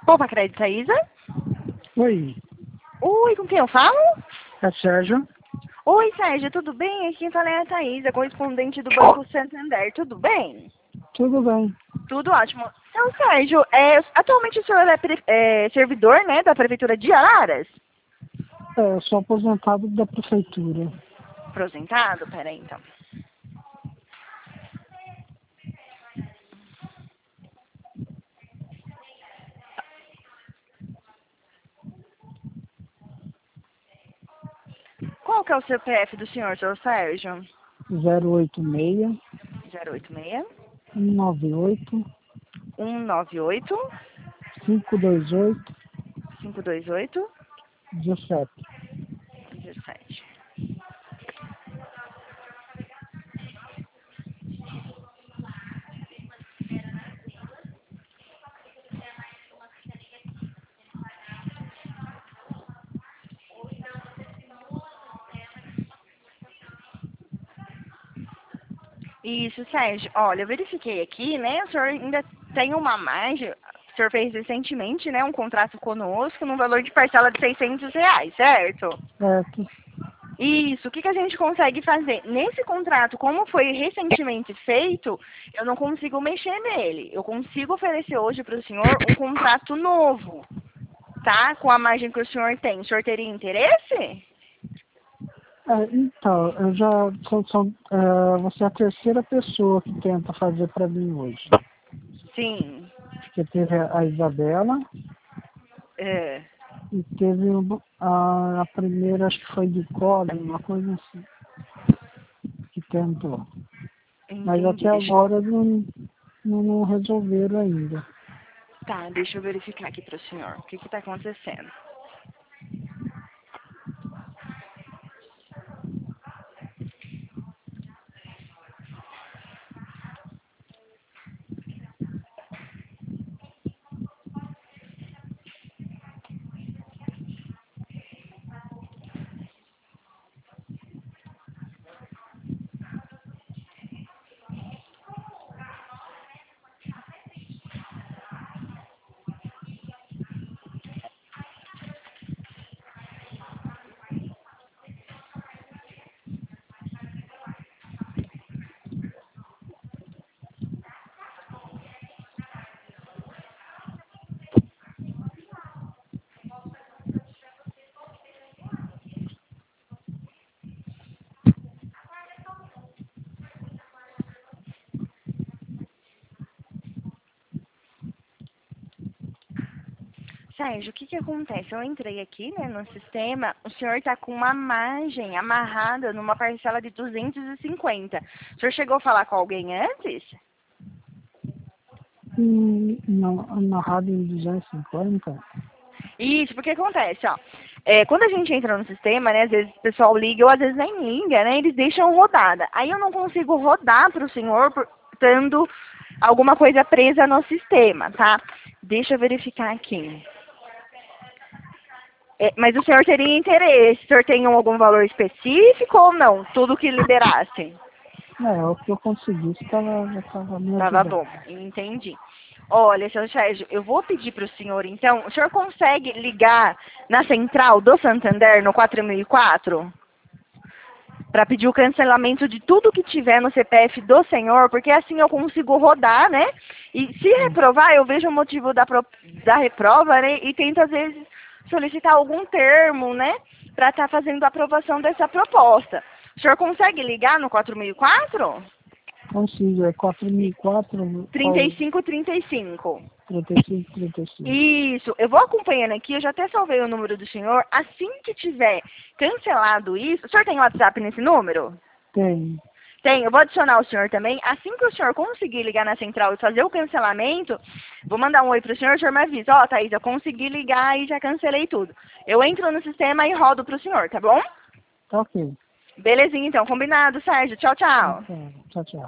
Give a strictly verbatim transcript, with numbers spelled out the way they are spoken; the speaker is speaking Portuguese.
Poupa Crédito, Isa? Oi, Oi, com quem eu falo? é Sérgio. Oi, Sérgio, tudo bem? Aqui quem fala é a Thaisa, correspondente do Banco Santander, tudo bem? Tudo bem. Tudo ótimo. Então, Sérgio, é, atualmente o senhor é, pre- é servidor, né, da Prefeitura de Araras? É, eu sou aposentado da prefeitura. Aposentado? Peraí, então. Qual que é o C P F do senhor, senhor Sérgio? zero oito seis, zero oito seis, um nove oito, um nove oito, cinco dois oito, cinco dois oito, um sete. dezessete. Isso, Sérgio. Olha, eu verifiquei aqui, né? O senhor ainda tem uma margem. O senhor fez recentemente, né? Um contrato conosco no valor de parcela de seiscentos reais, certo? Certo. Isso. O que, que a gente consegue fazer? Nesse contrato, como foi recentemente feito, eu não consigo mexer nele. Eu consigo oferecer hoje para o senhor um contrato novo, tá? Com a margem que o senhor tem. O senhor teria interesse? É, então, eu já sou, sou, é, você é a terceira pessoa que tenta fazer para mim hoje. Sim. Porque teve a a Isabela É. e teve o- a, a primeira, acho que foi de Colin, uma coisa assim, que tentou. Mas Entendi. até Deixa... agora não, não, não resolveram ainda. Tá, deixa eu verificar aqui para o senhor. O que está acontecendo? Sérgio, o que que acontece? Eu entrei aqui, né, no sistema, o senhor está com uma margem amarrada numa parcela de duzentos e cinquenta. O senhor chegou a falar com alguém antes? Hum, não, amarrado em duzentos e cinquenta. Isso, porque acontece, ó. É, quando a gente entra no sistema, né, às vezes o pessoal liga ou às vezes nem liga, né, eles deixam rodada. Aí eu não consigo rodar para o senhor por, estando alguma coisa presa no sistema, tá? Deixa eu verificar aqui. É, mas o senhor teria interesse? O senhor tem algum valor específico ou não? Tudo que liberasse? É, o que eu conseguisse tava, já estava me Tava ajudando. bom, entendi. Olha, seu Sérgio, eu vou pedir para o senhor, então, o senhor consegue ligar na central do Santander, no quatro mil e quatro? Para pedir o cancelamento de tudo que tiver no C P F do senhor, porque assim eu consigo rodar, né? E se reprovar, eu vejo o motivo da, pro- da reprova, né? E tento, às vezes, solicitar algum termo, né? Para estar fazendo a aprovação dessa proposta. O senhor consegue ligar no quatro mil e quatro? Consigo, é quatro mil e quatro trinta ao e cinco trinta e cinco. trinta e cinco, trinta e cinco. Isso, eu vou acompanhando aqui, eu já até salvei o número do senhor. Assim que tiver cancelado isso, o senhor tem WhatsApp nesse número? Tem. Tem, eu vou adicionar o senhor também. Assim que o senhor conseguir ligar na central e fazer o cancelamento, vou mandar um oi pro senhor, o senhor me avisa. Ó, Thaís, eu consegui ligar e já cancelei tudo. Eu entro no sistema e rodo pro senhor, tá bom? Tá ok. Belezinha, então, combinado, Sérgio. Tchau, tchau. Então, tchau, tchau.